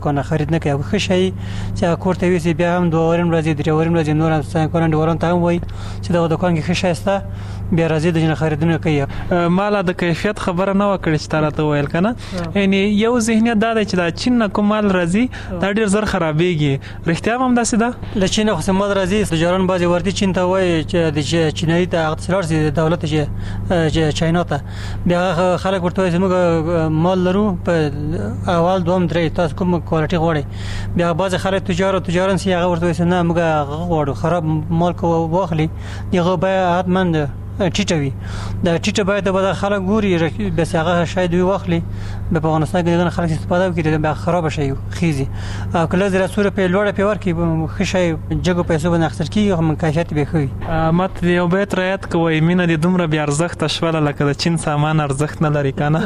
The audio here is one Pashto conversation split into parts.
کنه خرید نه کوي ښه شي چې کور ته ویسي بیا هم 2 ورځې 3 ورځې نور څنګه کورن ورن ته وای چې دا دکان کې ښه شایسته بیا راځي د جن خریدونه کوي مال د کیفیت خبره نه وکړي چې تاسو ته ویل کنه یعنی یو ذهنیت دا چې دا چین نه کومال راځي دا ډیر زر خرابېږي رښتیا هم داسې ده د چین خو سمال راځي تجاران بازي ورتي چین ته وای چې د چینایي ته اقتصاد سي دولت چې چاینا ته بیا خلک ورته زموږ مال لرو په اول دوم درې تاسو کوم کوالټي غواړي بیا باز خلک تجاران سي هغه ورته نه موږ غواړو خراب مال کو واخلي دغه به حتمن ټیټوي دا ټیټه باید د خلک ګوري بس هغه شاید وي واخلي په افغانستان کې دغه خلک استفاده وکړي بیا خراب شي خيزي او کله زرا سور په لوړه په ورکی خشي جګو پیسو باندې اخستر کیږي هم کیفیت به خوي مت یو بیت رایت کوي مینه د دومره بیا ارزښت شواله لکه د چین سامان ارزښت نه لري کنه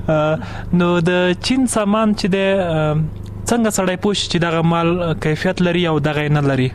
نو د چین سامان چې د څنګه سړی پوښ چې دغه مال کیفیت لري او دغه نه لري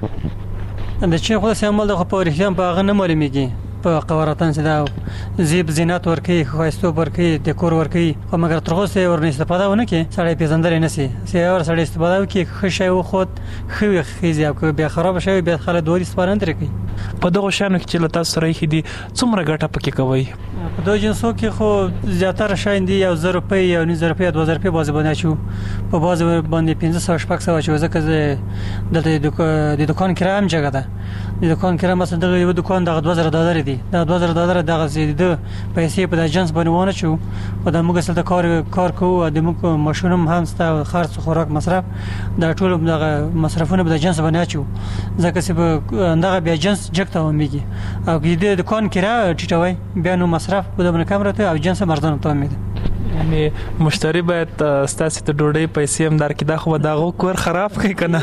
د چین خو سامان د په ریښتیا په هغه نه معلومیږي په قوارتان چې دا زیب زینت ورکی خوایستو ورکی دکور ورکی خو مګر تر اوسه ورنه استفاده ونه کی سړی پیژندل نه سي سیور سړی استفاده وکي خشه او خود خوي خيزي او بیا خراب شوی بیا خلک دوی سپارن درکې په دغه شانو کې چې لته سره خېدي څومره ګټه پکې کوي په دوی جنسو کې خو زیاتره شاین دی 1000 روپۍ یا 9000 روپۍ 2000 روپۍ بازه باندې شو په بازه باندې 1500 شپږ سو چې ځکه د دکان کرام جګه ده د دکان کرام مثلا د یو دکان دغه 2000 ډالر دی دا 2000 ډالر دغه زیاده پیسې په د جنس باندې ونه شو او د موږ سره کار کوو د موږ ماشوم هم ست خرڅ خوراک مصرف دا ټول دغه مصرفونه په د جنس باندې چو ځکه چې دغه بیا جنس جګته ومیږي او د دکان کرا ټیټوي بیا نو مصرف په دغه کمرته او جنس مرزان ته ومیږي یعنی مشتری باید ستاسو ته ډوډۍ پیسې هم درکې دا خو دغه کور خراب کوي کنه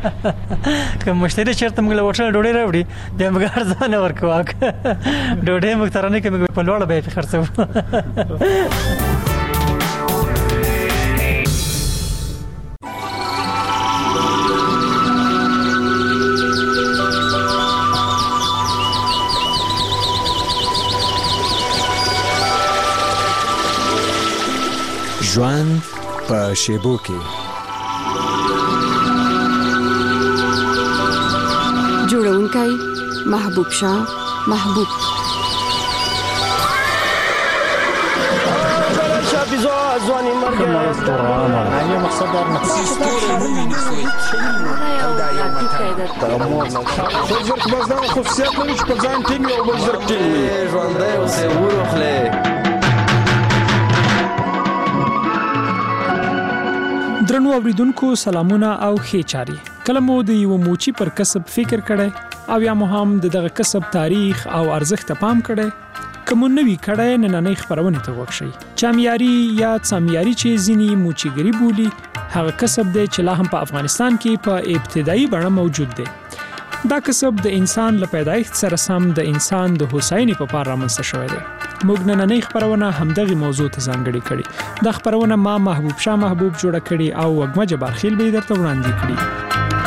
که مشتری چیرته موږ له هوټل ډوډۍ راوړي د موږ ارزانه ورکوه ډوډۍ موږ ترانه کې موږ په لوړه به خرڅو ژوند په شیبو کې جوړونکی محبوب شاه محبوب ځواني مرګ نه مقصد دا نه زرک بازار خصوصیت لري چې په ځان ټینګ او بل زرک ټینګ ژوندۍ اوسې ورخله درنو اوریدونکو سلامونه او ښه چاري کله مو د یو موچی پر کسب فکر کړي او یا مو هم دغه کسب تاریخ او ارزښت پام کړي کوم نوې کړه نننۍ خبرونه ته وښی چامیاري یا سامیاري چې ځینی موچیګری بولی هغه کسب دی چې لا هم په افغانستان کې په ابتدایي بڼه موجود دی دا کسب د انسان له پیدایښت سره سم د انسان د هوساینې په پار رامنځته شوی دی موږ نننۍ خبرونه همدغه موضوع ته ځانګړې کړې د خبرونه ما محبوب شاه محبوب جوړ کړي او وګمه جبارخیل به درته وړاندې کړي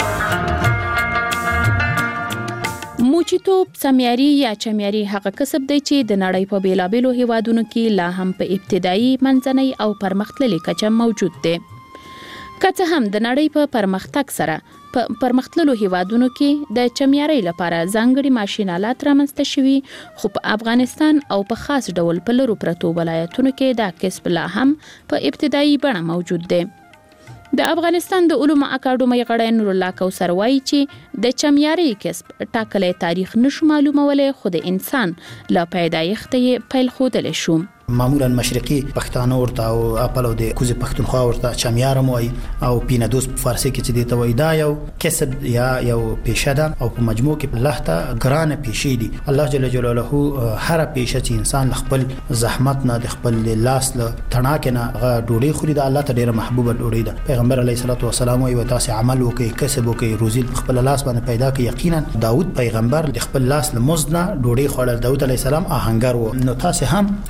موچیتوب سامیاري یا چامیاري هغه کسب دی چې د نړۍ په بیلابېلو هیوادونو کې لا هم په ابتدایي منځنۍ او پرمختللي کچه موجود دی که څه هم د نړۍ په پرمختګ سره په پرمختللو هیوادونو کې د چامیاري لپاره ځانګړي ماشینالات رامنځته شوي خو په افغانستان او په خاص ډول په لرو پرتو ولایتونو کې دا کسب لا هم په ابتدایي بڼه موجود دی د افغانستان د علومو اکاډمۍ غړی نور الله کوثر وایي چې د چامیاري کسب ټاکلې تاریخ نشو معلومولای خو د انسان لا پیدایښت یې پیل ښودلی شو معمولا مشرقي پښتانه ورته او خپل د کوزي پښتونخوا ورته چامیار موي او پینادوس په فارسی کې چې دی ته وای دا یو کسب یا یو پیشه ده او په مجموع کې په لهته ګرانه پیشې دي الله جل جلاله هر پیشه چې انسان خپل زحمت نه د خپل لاس له تڼاکه نه ډوډۍ خوري د الله ته ډیره محبوبه ډوډۍ ده پیغمبر علیه الصلاه والسلام وي تاسو عمل وکي کسب وکي روزي خپل لاس باندې پیدا کړي یقینا داوود پیغمبر د خپل لاس له مزنه ډوډۍ خوړل داوود علیه السلام آهنګر و نو تاسو هم خپل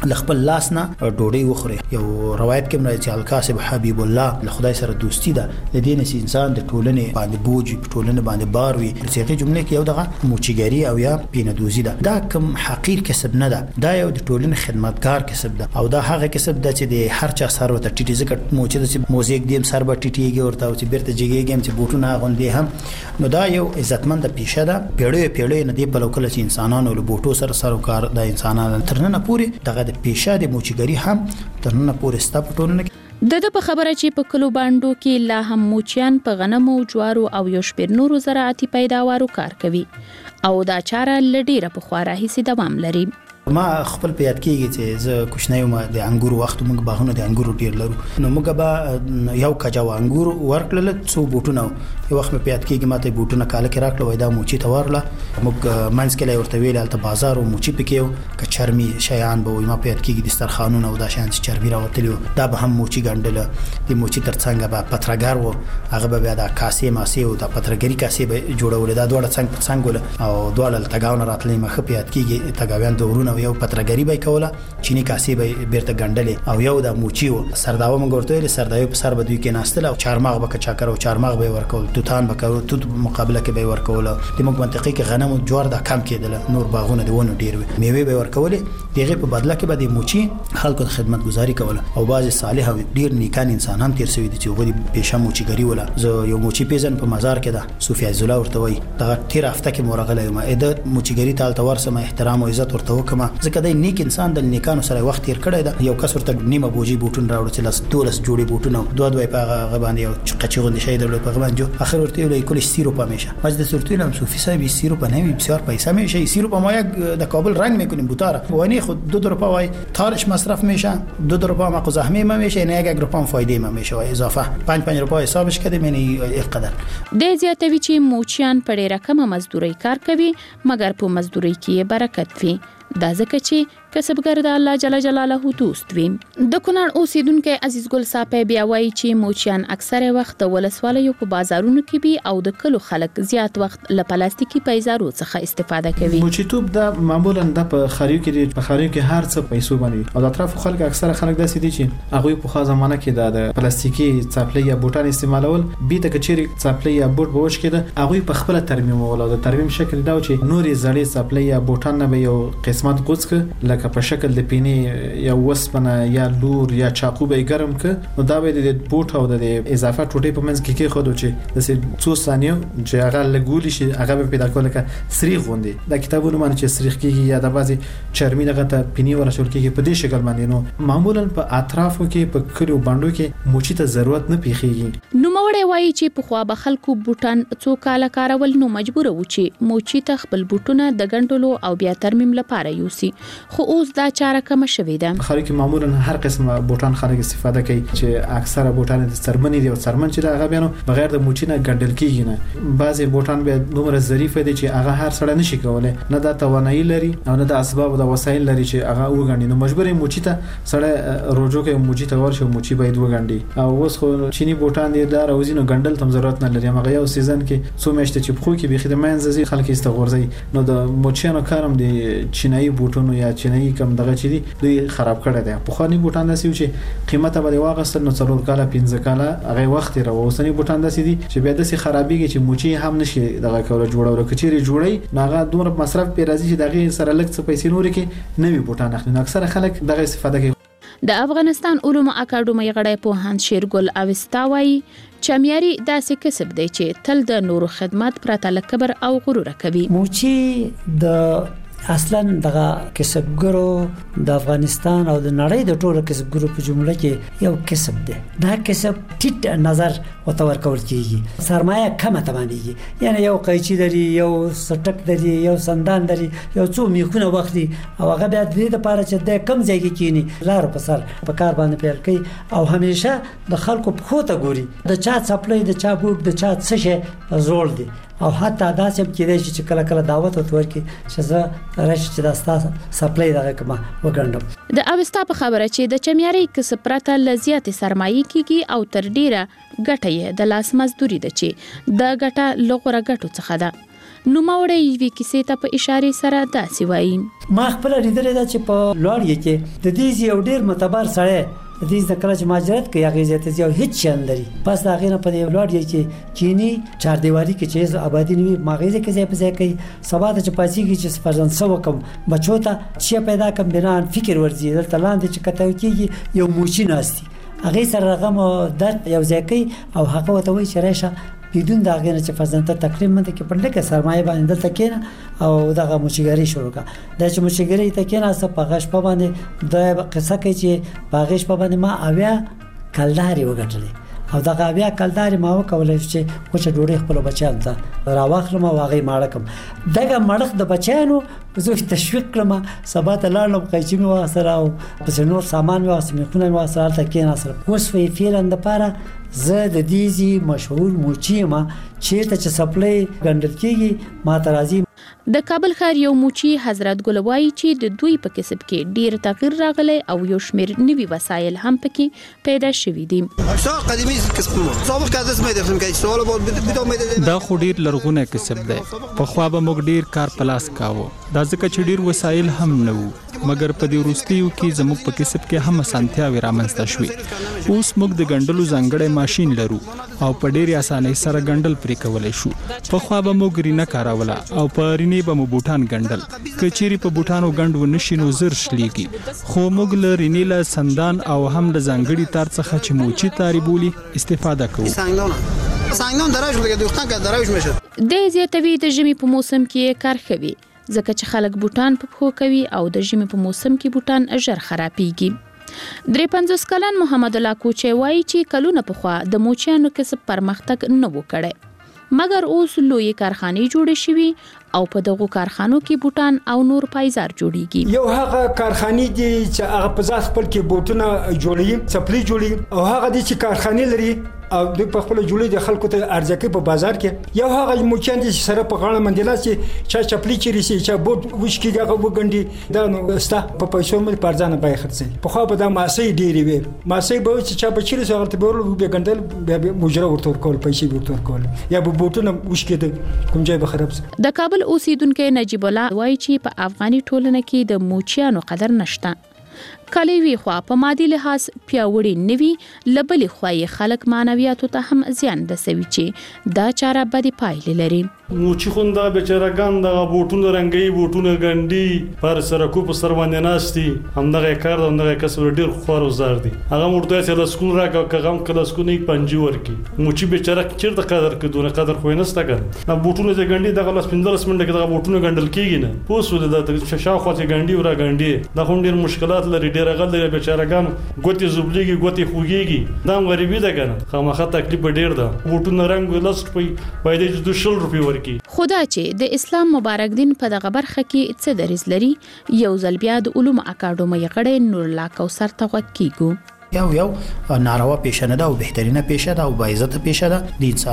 خپل لاس نه ډوډۍ وخوري. یو روایت کې راځي چې القاسم حبیب الله له خدای سره دوستی ده، د دې نس انسان د ټولنې باندې بوج په ټولنه باندې بار وي. څنګه جمله کې یو دغه موچیګری او یا پینه‌دوزي ده، دا کوم حقیر کسب نه ده، دا یو د ټولنې خدمتګار کسب ده او دا هغه کسب ده چې د هر چا سر ورته ټیټي ځکه موچې د موزیک دیم سر به ټیټیږي ورته او چې بیرته جګیږي چې بوټونه غوندي هم. نو دا یو عزتمند پیشه ده. پیړۍ نه دی په لوکل چې انسانانو له بوټو سره سروکار د انسانانو ترنه پوری دغه د پیشه د موچیګری هم ترنه پوری ستا په ټولنه د په خبره چې په کلو باندو کې لا هم موچیان په غنمو، جوارو او یو شپیر نورو زراعتي پیداوارو کار کوي او دا چاره لډیره په خورا هیڅ دوام لري. ما خپل په یاد کېږي چې زه کوښنه یم د انګورو وخت موږ باغونه د انګورو ډیر لرو، نو موږ به یو کجاو انګور ورکړل څو بوټونه. یو وخت په یاد کېږي ماته بوټونه کاله کې راکړل وای دا موچی ته ورله موږ منځ کې ورته ویل الته بازار او موچی پکې یو کچرمي شیان به ما په یاد کېږي دسترخوانونه او دا شان چې چربي راوتلی دا به هم موچی ګڼل. د موچی ترڅنګ به پترګار و هغه به بیا د کاسې ماسې او د پترګری کاسې به جوړول. دا دوړه څنګه او دوړل تګاون راتلې مخه په یاد کېږي تګاویان دورونه یو پترګری به کوله چینی کاسې به بیرته ګڼلې او یو د موچی و سرداوه موږ ورته ویل سرداوی په سر به دوی کې ناستل او چارماغ به چاکر او چارماغ به ورکول، توتان به کول، توت مقابله کې به ورکول. د موږ منطقې کې غنم او جوار دا کم کېدل، نور باغونه دیونه ډیر وي، میوه به ورکول. دغه په بدله کې به د موچی خلکو خدمت گزاري کوله او بعض صالح او ډیر نیکان انسانان تیر شوی دي چې غوړي پېښه موچیګری ولا. زه یو موچی پیژن په مزار کې ده صوفي عز الله ورته وای دا تیر هفته کې مورغله یم اده موچیګری تال تور سم احترام او عزت ورته وکما ځکه د نیک انسان د نیکانو سره وخت تیر کړی دا. یو کس ورته نیمه بوجي بوټون راوړل چې لاس دولس جوړي بوټونه دوه په غبان یو قچي غوندي شي درلو په غبان جو اخر ورته ویل کل سیروپ همیشه مجد سورتیلم صوفی صاحب سیروپ نه بسیار پیسه میشه، سیروپ ما یک د کابل رنگ میکنیم بوتاره وانی خود 2 روپا وای تارش مصرف میشه، 2 روپا ما زحمه ما میشه، نه 1 روپا فایده ما میشه و اضافه 5 روپا حسابش کړي مینه اینقدر. د زیاتوي چې موچیان په ډیره کمه مزدوري کار کوي مګر په مزدوري کې برکت وي. دا ځکه چې کسبګر د الله جل جلاله دوست وي. د کونړ اوسیدونکو عزیز ګل صاحب بیا وایي چې موچیان اکثره وخت ولسوالیو په بازارونو کې بي او د کلو خلک زیات وخت له پلاستیکي پیزارو څخه استفاده کوي. موچیتوب د معمولا د په خاریو کې په خاریو کې هر څه پیسو باندې او د اطراف خلک اکثره خلک داسې دي چې هغه په خاصه زمانه کې د پلاستیکي چاپلې یا بوټان استعمالول بي د کچيري چاپلې یا بوټ بوش کې د هغه په خپل ترمیم ول او د ترمیم شکل دا چې نوري زړې چاپلې یا بوټان نه به یو قسمت قوڅ لکه په شکل د پینې یا وسپنه یا لور یا چاقو به ګرم ک نو دا به د بوټ او د اضافه ټوټې په منځ کې خودو چې د 2 ثانیو چې هغه لګول شي هغه به پیدا کول ک سریغ غوندي د کتابونو باندې چې سریغ کیږي یا د بازي چرمي دغه ته پینې ولا شول کیږي په دې شکل باندې. نو معمولا په اطرافو کې په کلیو باندې کې موچی ته ضرورت نه پیخيږي. نو موړې وایي چې په خوا به خلکو بوټان څو کاله کارول نو مجبور و چې موچی ته خپل بوټونه د ګنټلو او بیا ترمیم لپاره یوسي، خو اوس دا چاره کم شوې ده. خلک معمولا هر قسمه بوټان خلک استفاده کوي چې اکثره بوټان د څرمنې دي او څرمن چې هغه بیانو بغیر د موچی نه ګنډل کیږي نه. بعضي بوټان به دومره ظریف دي چې هغه هر سړی نشي کولای، نه د توانایي لري او نه د اسباب او د وسایل لري چې هغه وګڼي. نو مجبور موچی ته سړی روجو کې موچی ته ورشي موچی باید وګڼي. او اوس خو چینی بوټان دي دا روزینو ګنډل تم ضرورت نه لري، هغه یو سیزن کې څو میاشتې چې خو کې به خدمت زی خلک استغورځي. نو د موچیانو کارم دي چینایي بوټونو یا چینایي کم دغه چي دي دوی خراب کړی دی. په خاني بوټان داسې چې قیمته به واغستل نو 4 کاله 15 کاله هغه وخت راووسنی بوټان داسې دي چې بیا داسې خرابېږي چې موچی هم نشي دغه کوله جوړول کچيري جوړي ناغه دومره مصرف په راځي چې دغه سره لږ څه پیسې نور کې نوي بوټان اخلي. اکثر خلک دغه استفاده کوي. د افغانستان علومو اکاډمي غړی پوهاند شیرګل اوستا وایي چمیاري داسې کسب دی چې تل د نورو خدمات پرته لکبر او غرور کوي. موچی د اصلا دغه کسبګرو د افغانستان او د نړۍ د ټولو کسبګرو په جمله کې یو کسب دی. دا کسب ټیټ نظر وتور کول کیږي، سرمایه کمه تمامېږي، یعنی یو قیچي لري، یو سټک لري، یو سندان لري، یو څو میخونه وختي او هغه بیا د دې لپاره چې د کم ځای کې کینی لار په سر په کار باندې پیل کوي او همیشه د خلکو په خوته ګوري د چا څپلې د چا بوټ د چا څه شي زول دي او حتی دا چې کېدای شي چې کله کله دعوت ورکړي چې زه راشي چې دا ستاسو سپلای دغه کما وګڼم. د اوستا په خبره چې د چمیاري کسب پرته لزیات سرمایي کیږي او تر ډیره ګټه یې د لاس مزدوري ده چې د ګټه لغوره ګټو څخه ده. نوموړی یوې کیسې ته په اشاره سره داسې وایي ما خپل لیدلې ده چې په لوړ کې د دې یو ډیر معتبر سړی د دې د کله چې ماجرات کوي هغه ځته یو هیڅ شان لري پس دا غینه په دې لوړ کې چینی چار دیواری کې چې آبادی نیوي ماغیزه کې ځای په ځای کوي سبا ته چې پاتېږي چې فرزند سو کم بچو ته چې پیدا کم بنان فکر ورزي دلته لاندې چې کته کېږي یو موچی ناشتي هغه سره رقم درد یو ځای کوي او هغه وته وي چې راشه بدون دا غنه چې فرزند ته تقریبا مده کې په لکه سرمایه باندې دلته کېنه او دغه موچیګری شروع کا د چې موچیګری ته کېنه سپ غش په باندې د قصه کوي چې باغش په باندې ما اویا کلداري وګټلې او دغه بیا کلداري ما وکولای چې کوچ ډوډۍ خپل بچیان ته راواخلم او هغه ماړکم دغه مړخ د بچیانو زه تشویق کړم سبا ته لاړم قیچمي واسره او پس نور سامان واسمه خونه واسره ته کېنا سره اوس وی فعلن د پاره زه د دې مشهور موچی ما چیرته چې سپلای ګندل کېږي ما ترازی د کابل ښار یو موچی حضرت ګل وایي چې د دوی په کسب کې ډیر تغیر راغلی او یو شمیر نوي وسایل هم پکې پیدا شوي دي دا خو ډیر لرغونه کسب دی په خوا به موږ ډیر کار پلاس کاوه دا ځکه چې ډیر وسایل هم نه وو مګر په دې وروستیو کې زموږ په کسب کې هم اسانتیاوې رامنځته شوې اوس موږ د ګندلو ځانګړی ماشين لرو او په ډیر اسانۍ سره ګندل پرې کولای شو په خوا به موږ رینه کاروله او په رینې به مو بوټان ګندل کچيري په بوټانو ګند و نشینو زر شلېږي خو موږ له رینې له سندان او هم له ځانګړي تار څخه چې موچی تاری بولی استفاده کوو سنگدان دراج لګي دوستان کا دراج مشه د زیاتوي د ژمي په موسم کې کار کوي ځکه چې خلک بوټان په پخو کوي او د ژمي په موسم کې بوټان ژر خرابېږي 53 کلن محمد الله کوچي وایي چې کلونه پخوا د موچیانو کسب پرمختګ نه وکړي مګر اوس لوی کارخانې جوړې شوي او په دغه کارخانو کې بوټان او نور پایزار جوړیږي یو هغه کارخانې دي چې هغه په ځاس خپل کې بوټونه جوړي چپلي جوړي او هغه دي چې کارخانې لري او د په خپل جوړي د خلکو ته ارزکه په بازار کې یو هغه موچان دي چې سره په غاړه مندلا چې چا چپلي چیري سي چا بوټ وښ کې هغه وګندي دا نو ستا په پیسو مې پرځانه بای خرڅي په خو په دا ماسي ډيري وي ماسي به چې چا بچی سره ته ورل به ګندل به مجره ورتور کول پیسې ورتور کول یا به بوټونه وښ کې کوم ځای به خراب سي د کابل اوسیدونکو نجیب الله وایي چې په افغاني ټولنه کې د موچیانو قدر نشته کلی وی خو په مادي لحاظ پیاوړي نوي لبلي خوای خلک مانویاتو ته هم زیان رسوي چې دا چاره بدی پایلې لري موچی خوندا بیچارهګان د بوټونو رنگي بوټونو ګنډي پر سره کو په سر باندې ناشتي همدغه کار همدغه کسب ډیر خور وزار دي هغه مرته چې له سکول راکا کغم کله سکول نه پنځي ورکی موچی بیچاره چیرته قدر کډونه قدر خو نه ستا کړ دا بوټونو چې ګنډي دغه لاس 15 منټه کې دغه بوټونو ګنډل کیږي نه پوسول د شاوخوا چې ګنډي ورا ګنډي دا هم ډیر مشکلات لري ډیر غل لري بیچارهګان ګوتې زوبليږي ګوتې خوږيږي دا غریبي ده کنه خامخا تکلیف ډیر ده بوټونو رنگ لاست په دې 200 روپۍ ورکی خدا چې د اسلام مبارک دین په دغه برخه کې څه دریز لري یو ځل بیا د علوم اکاډمي غړی نور الله کوثر ته وکیګو یو ناروا پیښه نه ده او بهترینه پیښه ده او باعزت پیښه ده د